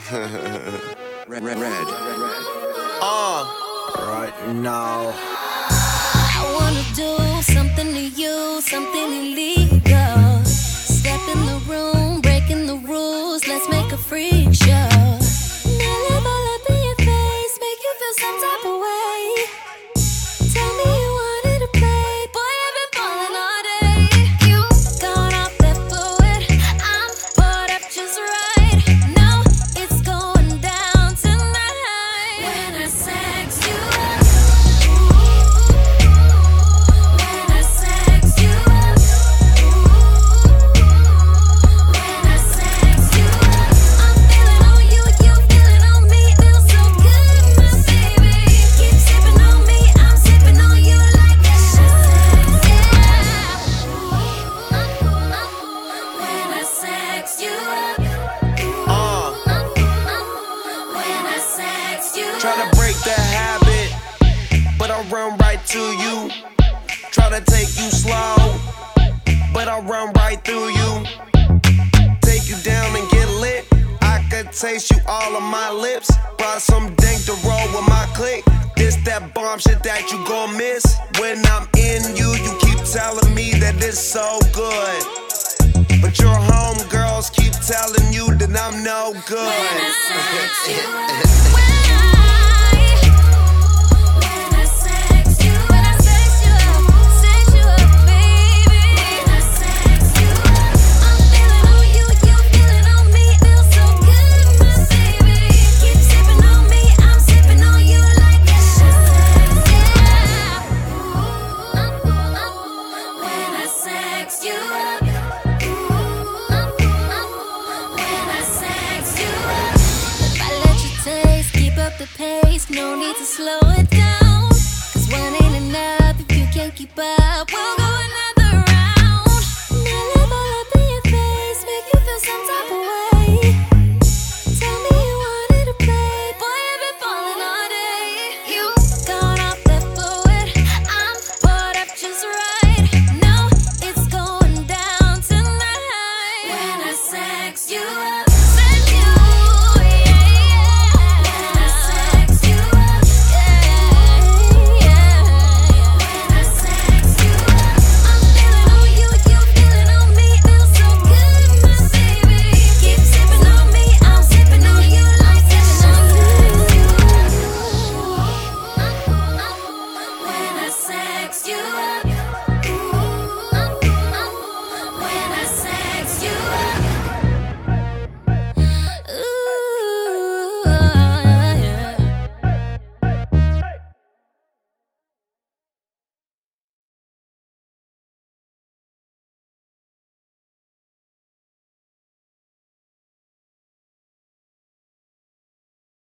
Red. Right now. I wanna do something to you, something illegal. Step in the room, breaking the rules, let's make a freak show. Now live all up in your face, make you feel some type of way. Tell me you wanted to play, boy, I've been falling all day. You gone off that fluid, I'm poured up just right. No, it's going down tonight. When I sex you up, when I sex you up, when I sex you up, I'm feeling on you, you feeling on me, feels so good, my baby. Keep sipping on me, I'm sipping on you like a shot. When I sex you up, when I sex you up. Try to break that habit, but I run right to you. Try to take you slow, but I run right through you. Take you down and get lit. I could taste you all on my lips. Brought some dank to roll with my clique. This that bomb shit that you gon' miss. When I'm in you, you keep telling me that it's so good. But your homegirls keep telling you that I'm no good. When I sex you up, sex you up, baby. When I sex you up, I'm feeling on you, you feeling on me, feels so good, my baby. Keep sipping on me, I'm sipping on you like a shot. When I sex you up, when I sex you up. If I let you taste, keep up the pace, no need to slow it down. 'Cause one ain't enough if you can't keep up. We'll go now.